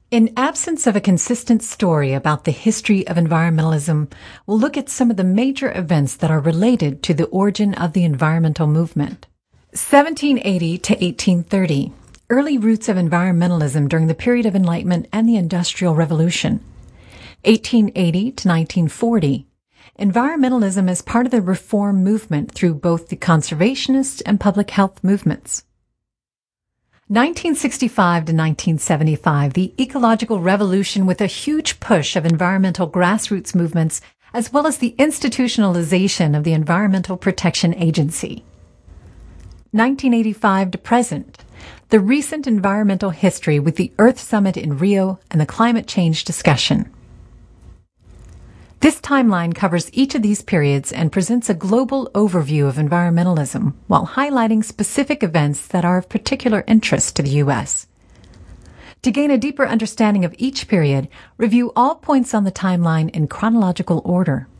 In absence of a consistent story about the history of environmentalism, we'll look at some of the major events that are related to the origin of the environmental movement. 1780 to 1830. Early roots of environmentalism during the period of Enlightenment and the Industrial Revolution. 1880 to 1940. Environmentalism as part of the reform movement through both the conservationist and public health movements. 1965 to 1975, the ecological revolution with a huge push of environmental grassroots movements, as well as the institutionalization of the Environmental Protection Agency. 1985 to present, the recent environmental history with the Earth Summit in Rio and the climate change discussion. This timeline covers each of these periods and presents a global overview of environmentalism while highlighting specific events that are of particular interest to the U.S. To gain a deeper understanding of each period, review all points on the timeline in chronological order.